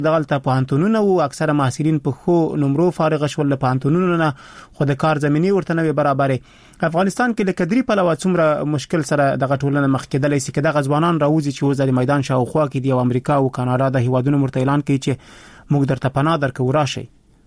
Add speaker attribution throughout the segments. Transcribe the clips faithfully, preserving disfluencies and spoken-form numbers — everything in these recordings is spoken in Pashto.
Speaker 1: دغلته پوهنتونونه او اکثره محصلین په خو نمرو فارغ شول له پوهنتونونو نه، خو د کار زميني ورته نه برابرې. افغانستان کې د کډري په لور څومره مشکل سره دغه ټولنه مخ کېدلې سي، کله غزوانان راوځي چې وزاري میدان شاوخوا کې دی او امریکا او کاناډا د هیوادونو مرته اعلان کوي چې موږ درته پناه درکو راشي.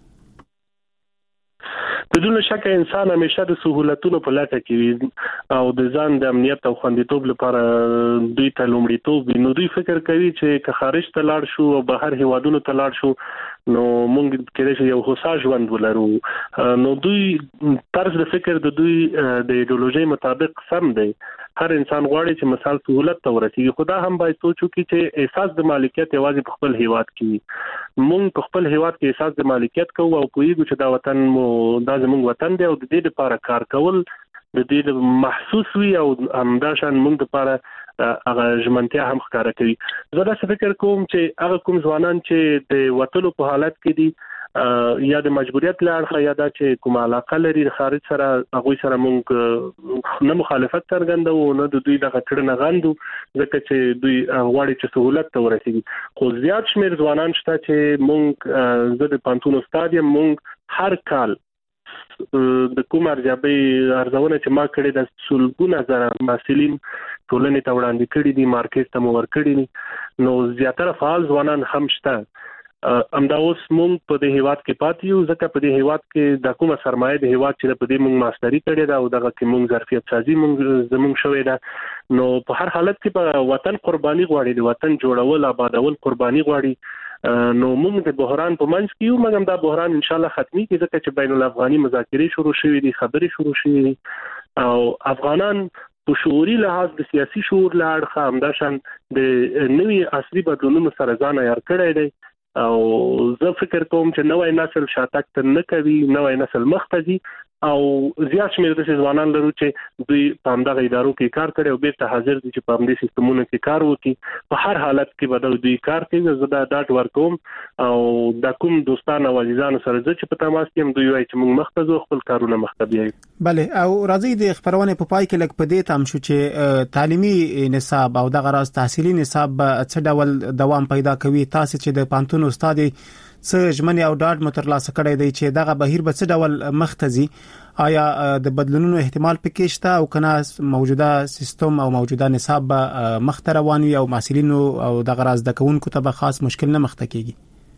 Speaker 2: بدون شک انسان همیشه د سہولتونو په لټه کې وي او د ځان د امنیت او خوندیتوب لپاره دوی ته لومړیتوب وي. نو دوی فکر کوي چې که خارج ته لاړ شو او بهر هیوادونو ته لاړ شو نو موږ کېدای شي یو هوسا ژوند ولرو. نو دوی طرز د فکر د دوی د ایدئولوژي مطابق سم دی. هر انسان غواړي چې مثال سہولت ته ورسیږي، خو دا هم باید سوچ وکړي چې احساس د مالکیت یوازې په خپل هیواد کې موږ په خپل هیواد کې احساس د مالکیت کوو او پوهیږو چې دا وطن مو دا زموږ وطن دی او د دې لپاره کار کول د دې محسوس وي او همداشان موږ لپاره هغه ژمنتیا هم ښکارا کوي. زه دا فکر کوم چې هغه کوم ځوانان چې د وټلو په حالت کې دي یا د مجبوریت لاړه یا دا چې کوم علاقه لري خارج سره هغه سره مونږ نه مخالفت څرګندو نه د دوی د غټړنه غندو ځکه چې دوی غواړي چې سہولت ته ورسیږي. خو زیات شمیر ځوانان شته چې مونږ زه د پانتون استادیم مونږ هر کال د کوم ارزیابي ارزونه چې ما کړې د سلګونه زره محصلین ټولنې ته وړاندې کړي دي، مارکیټ ته مور کړي دي. نو زیاتره فعال ځوانان هم شته. امدا اوس مونږ په دې هیواد کې پاتې یو ځکه په دې هیواد کې د کومه سرمایه د هیواد چې په دې مونږ ماستری کړې ده او دغه کې مونږ ظرفیت سازي مونږ زمونږ شوې ده. نو په هر حالت کې په وطن قرباني غواړي، د وطن جوړول آبادول قرباني غواړي. نو مونږ د بحران په منځ کې یو، مګر دا بحران ان شاء الله ختمي کیږي ځکه چې بین الافغاني مذاکرې شروع شوې دي، خبرې شروع شوې دي او افغانان په شعوري لحاظ د سیاسي شعور له اړخه همداشان د نوي عصري بدلونونو سره ځان عیار کړی دی او زه فکر کوم چې نوې نسل شاتګ ته نه کوي، نوې نسل مخ ته ځي او زیات شمېر د ځوانان لرو چې دوی په همدغه ادارو کې کار کوي او بیرته حاضر دي چې په همدې سیستمونو کې کار وکړي. په هر حالت کې به دوی کار کوي. زه دا ډاډ ورکوم او د کوم دوستانو او عزیزانو سره چې په تماس کې هم دوی وایي چې موږ مخ ته ځو، خپل کارونه مخ ته بیایو.
Speaker 1: بله، او راځي د خبرونه په پای کې لګ په دې تام شو چې تعلیمي نصاب او دغه راز تحصیلي نصاب څه ډول دوام پیدا کوي. تاسو چې د پانتون استاد څه ژمنې او ډاډ مترلاسه کړی دی چې دغه بهیر به څه ډول مختزي، آیا د بدلونونو احتمال پکې شته او کنه موجوده سیستم او موجوده نصاب به مخ ته روان وي او محصلینو او دغه راز د کوونکو ته به خاص مشکل نه مخ ته کیږي؟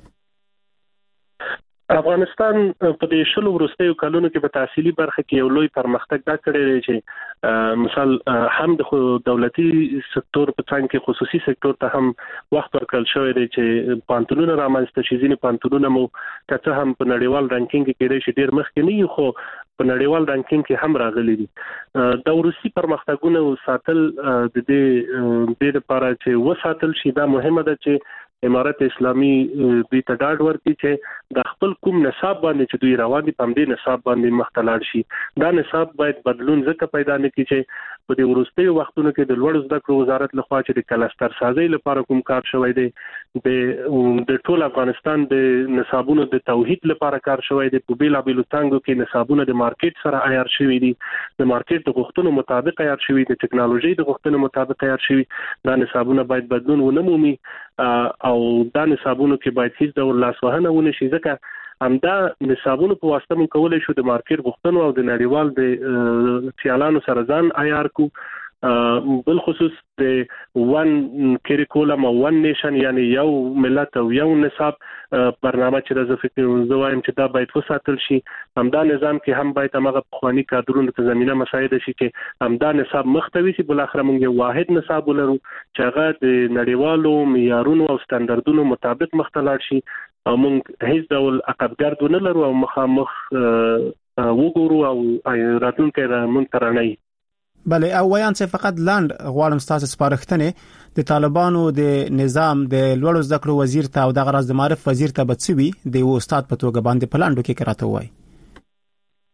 Speaker 2: افغانستان په دې شلو وروستیو کلونو کې په تحصیلي برخه کې یو لوی پرمختګ دا کړی دی چې مثال هم د دولتي سکتور په څنګ کې خصوصي سکتور ته هم وخت ورکړل شوی دی چې پانتونونه رامنځته شي. ځینې پانتونونه مو کته هم په نړیوال رانکینګ کې کېدای شي ډیر مخکې نه یو، خو په نړیوال رانکینګ کې هم راغلي دي. د وروستي پرمختګونو ساتل د دې د لپاره چې وساتل شي دا مهمه ده چې امارت اسلامي دوی ته ډاډ ورکړي چې د خپل کوم نصاب باندې چې دوی روان دي په دې نصاب باندې مختلط شي. دا نصاب باید بدلون ځکه پیدا نه کړي چې په دې وروستیو وختونو کې د لوړ زده کړو وزارت لخوا چې د کلستر سازي لپاره کوم کار شوی دی، د د ټول افغانستان د نصابونو د توحید لپاره کار شوی دی. په بیلا بیلو څنګه کې نصابونه د مارکیټ سره عیار شوی دي، د مارکیټ د غوښتنو مطابق عیار شوی دي، د ټکنالوژي د غوښتنو مطابق عیار شوی. دا نصابونه باید بدلون ونه مومي او دا نصابونو کې باید هیڅ ډول لاسوهنه ونه شي ځکه همدا نصابونو په واسطه مون کولای شو د مارکیټ غوښتنو او د نړیوال د سیالانو سره ځان عیار کو. بل خصوص د ون کریکولم او ون نیشن یعنی یو ملت او یو نصاب برنامه چې د فکر زوایم چې دا باید وساتل شي. همدا نظام کې هم باید هغه خواني کادرونو ته زمينه مساعده شي چې همدا نصاب مختوي شي. بل اخر موږ یو واحد نصاب ولرو چې هغه د نړیوالو معیارونو او سټانډردونو مطابق مختلط شي او موږ هیڅ ډول عقبګرد ونه لرو او مخامخ وګورو او راتلونکي موږ ترانه.
Speaker 1: بله، او ویان څه فقط لاند غواړم تاسو سپارښتنه د طالبانو د نظام د لوړو زده کړو وزیر ته او د غرض د معرف وزیر ته بچوي د یو استاد په توګه باندې پلاندو کې کراته وای.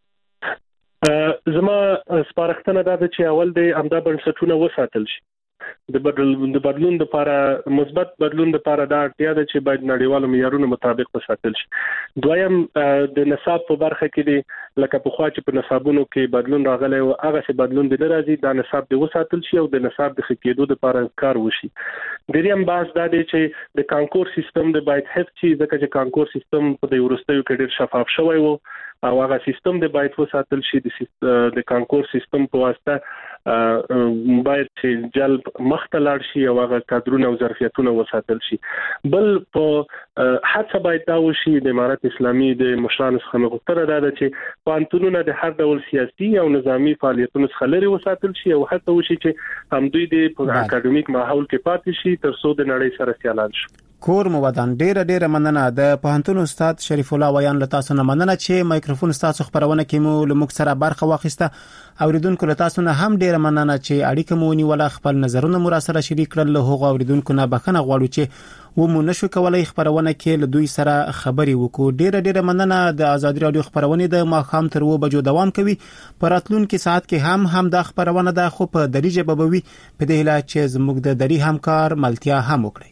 Speaker 2: زما سپارښتنه دا ده چې اول د امدا بنسټونه وساتل شي. د بدلون د بدلون لپاره مثبت بدلون لپاره دا اړتیا ده چې باید نړیوالو معیارونو مطابق وساتل شي. دویم د نصاب په برخه کې دی لکه په خوا چې په نصابونو کې بدلون راغلی او هغه څه بدلون دی راځي دا نصاب دی وساتل شي او د نصاب د ښه کېدو لپاره کار وشي. دریم بحث دا دی چې د کانکور سیستم د باید حفظ شي ځکه چې کانکور سیستم په د ورستیو کې ډېر شفاف شوی وو او هغه سیستم د باید وساتل شي. د کانکور سیستم په واسطه باید چې جلب مخته لاړ شي او هغه کادرونه او ظرفیتونه وساتل شي. بل په هڅه باید دا وشي د امارت اسلامي د مشرانو څخه غوښتنه ده چې پانتونونه د هر ډول سیاسي او نظامی فعالیتونو څخه لري وساتل شي او هڅه وشي چې همدوی د اکاډمیک ماحول کې پاتې شي تر څو د نړۍ سره سیالان شي.
Speaker 1: کور مو ودان ډیره ډیره مننه د پوهنتون استاد شریف الله ویان له تاسو نه مننه چې مایکروفون تاسو خبرونه کې مو له موږ سره برخه واخیسته. اوریدونکو له تاسو نه هم ډیره مننه چې اړیکه مو نیول خپل نظرونه مو سره شریک کړل. له هغو اوریدونکو نه بخښنه غواړو چې و مو نشو کولای خبرونه کې له دوی سره خبري وکړو. ډیره ډیره مننه. د آزادي رادیو خبرونه د ماښام تر و بجو دوام کوي. په راتلونکي ساعت کې هم هم د خبرونه د خو په دری ژبه بوي په دې هیله چې زموږ د دری همکار ملتیا هم وکړي.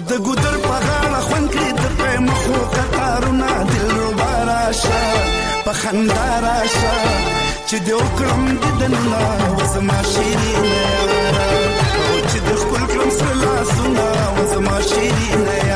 Speaker 3: د ګودر په غاړه خوند کړي د پرې مخو قطارونه دلربا راشه په خندا راشه چې د وکړم د دننه وزما شیرینه یاره او چې د ښکل کړم سره لاسونه وزما شیرینه